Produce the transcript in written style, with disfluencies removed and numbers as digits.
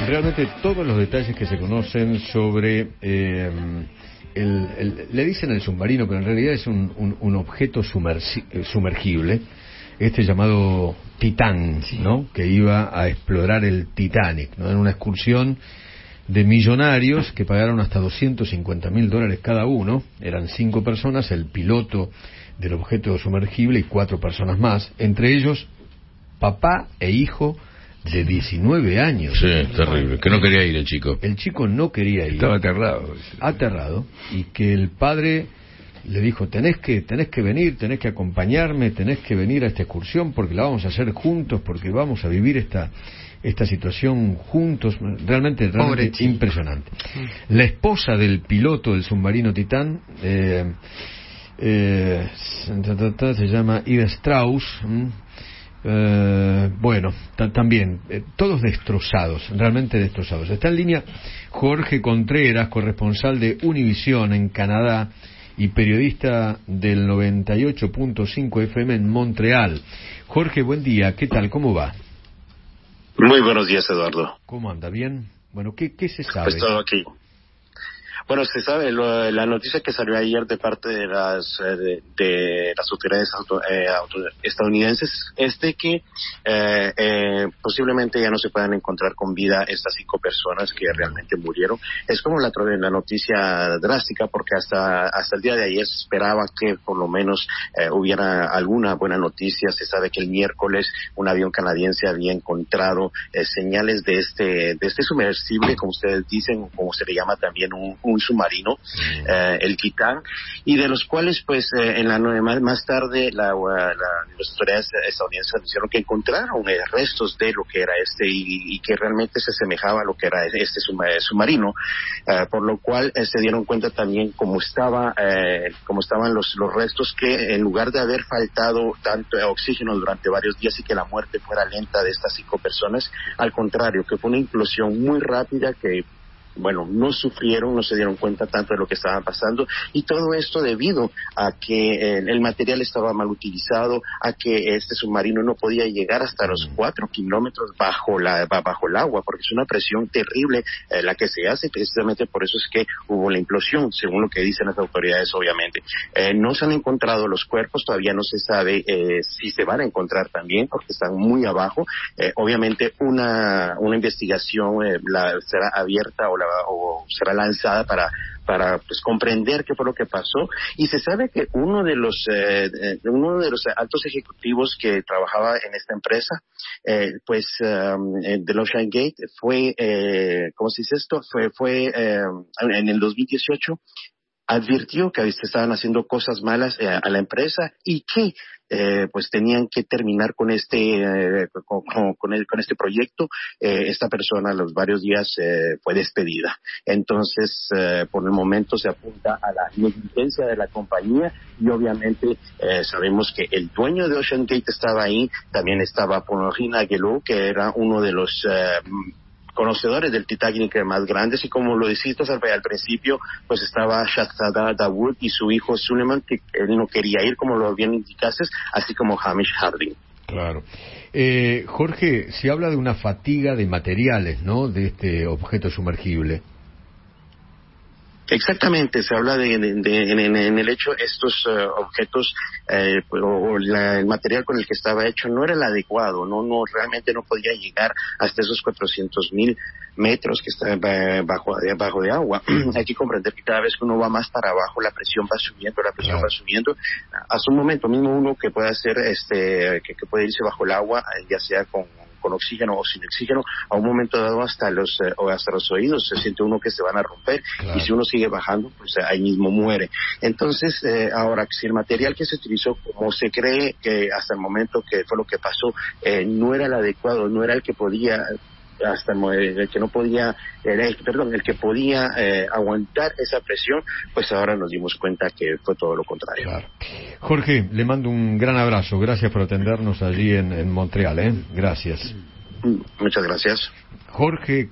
realmente todos los detalles que se conocen sobre le dicen el submarino, pero en realidad es un objeto sumergible, llamado Titán, ¿no? Que iba a explorar el Titanic, ¿no? En una excursión de millonarios que pagaron hasta $250,000 cada uno. Eran 5 personas, el piloto del objeto sumergible y 4 personas más, entre ellos papá e hijo de 19 años. Sí, terrible, que no quería ir el chico. El chico no quería ir. Estaba aterrado. Aterrado, y que el padre le dijo, tenés que venir, tenés que acompañarme, tenés que venir a esta excursión porque la vamos a hacer juntos, porque vamos a vivir esta situación juntos. Realmente impresionante. La esposa del piloto del submarino Titán se llama Ida Strauss. Bueno, también todos destrozados, realmente destrozados. Está en línea Jorge Contreras, corresponsal de Univisión en Canadá y periodista del 98.5 FM en Montreal. Jorge, buen día, ¿qué tal? ¿Cómo va? Muy buenos días, Eduardo. ¿Cómo anda? ¿Bien? Bueno, ¿qué se sabe? Pues todo aquí. Bueno, se sabe, la noticia que salió ayer de parte de las autoridades estadounidenses es de que posiblemente ya no se puedan encontrar con vida estas 5 personas que realmente murieron. Es como la noticia drástica, porque hasta el día de ayer se esperaba que por lo menos hubiera alguna buena noticia. Se sabe que el miércoles un avión canadiense había encontrado señales de este sumersible, como ustedes dicen, como se le llama también un submarino, el Titán, y de los cuales pues más tarde las autoridades estadounidenses dijeron que encontraron restos de lo que era y que realmente se asemejaba a lo que era este submarino, por lo cual se dieron cuenta también cómo estaban los restos, que en lugar de haber faltado tanto oxígeno durante varios días y que la muerte fuera lenta de estas 5 personas, al contrario, que fue una implosión muy rápida, que no sufrieron, no se dieron cuenta tanto de lo que estaba pasando, y todo esto debido a que el material estaba mal utilizado, a que este submarino no podía llegar hasta los 4 kilómetros bajo el agua, porque es una presión terrible la que se hace. Precisamente por eso es que hubo la implosión, según lo que dicen las autoridades. Obviamente no se han encontrado los cuerpos, todavía no se sabe si se van a encontrar también, porque están muy abajo. Obviamente una investigación será abierta o será lanzada para pues comprender qué fue lo que pasó, y se sabe que uno de los altos ejecutivos que trabajaba en esta empresa del Ocean Gate fue ¿cómo se dice esto? Fue en el 2018 advirtió que se estaban haciendo cosas malas a la empresa, y que pues tenían que terminar con este proyecto. Esta persona a los varios días fue despedida. Entonces por el momento se apunta a la negligencia de la compañía, y obviamente sabemos que el dueño de Ocean Gate estaba ahí. También estaba Pauline Aguiló, que era uno de los conocedores del Titanic más grandes, y como lo dijiste al principio, pues estaba Shahzada Dawood y su hijo Suleiman, que él no quería ir, como lo bien indicaste, así como Hamish Harding. Claro. Jorge, se habla de una fatiga de materiales, ¿no?, de este objeto sumergible. Exactamente, se habla en el hecho, estos objetos el material con el que estaba hecho no era el adecuado, no realmente no podía llegar hasta esos 400,000 metros que están bajo de agua. Hay que comprender que cada vez que uno va más para abajo, la presión va subiendo. Hasta un momento mismo uno que puede hacer que puede irse bajo el agua, ya sea con oxígeno o sin oxígeno, a un momento dado hasta los oídos se siente uno que se van a romper. Claro. Y si uno sigue bajando, pues ahí mismo muere. Entonces ahora, si el material que se utilizó, como se cree que hasta el momento que fue lo que pasó, no era el adecuado, no era el que podía el que podía aguantar esa presión, pues ahora nos dimos cuenta que fue todo lo contrario. Claro. Jorge, le mando un gran abrazo, gracias por atendernos allí en Montreal, Gracias. Muchas gracias. Jorge